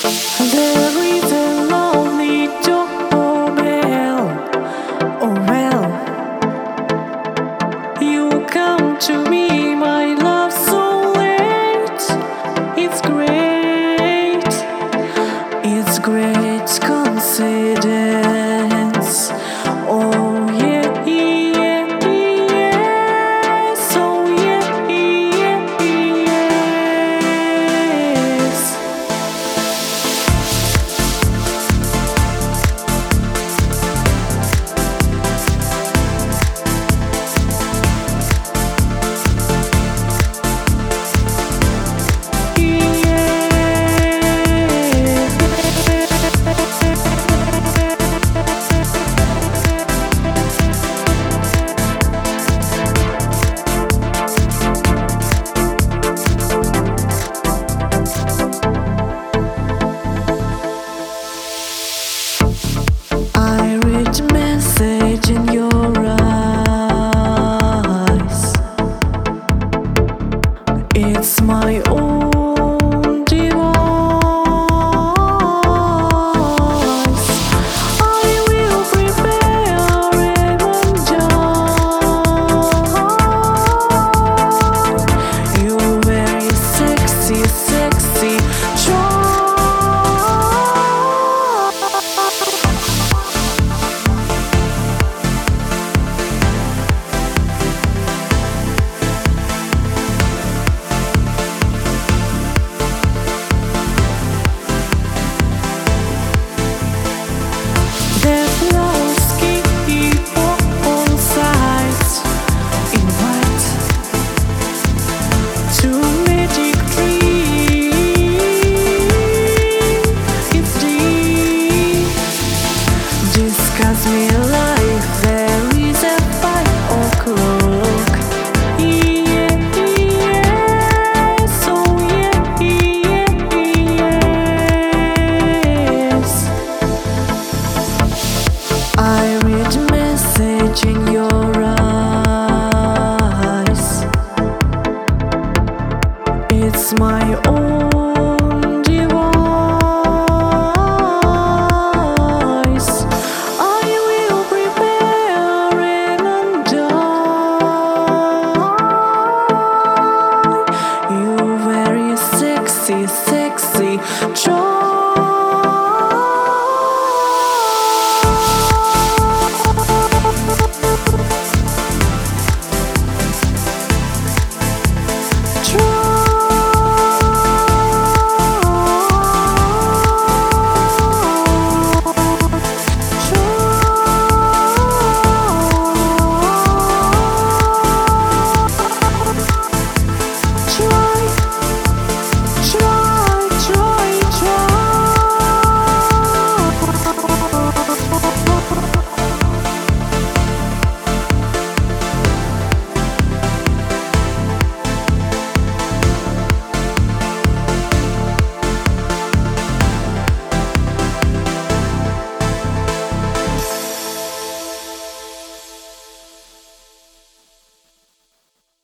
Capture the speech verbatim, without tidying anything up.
There is a lonely doorbell. Oh well, you come to me, my love, so late. It's great, it's great coincidence. Oh yeah, yeah, yes. Oh yeah, yeah, yes. I read message in your eyes. It's my own device. I will prepare even die. You're very sexy, sexy charm. Their flowers keep on sides in white to magic dream. It's deep. Discuss me life. There is a five o'clock. Yeah, yes. Oh yeah, yeah, yes. I read message in your eyes. It's my own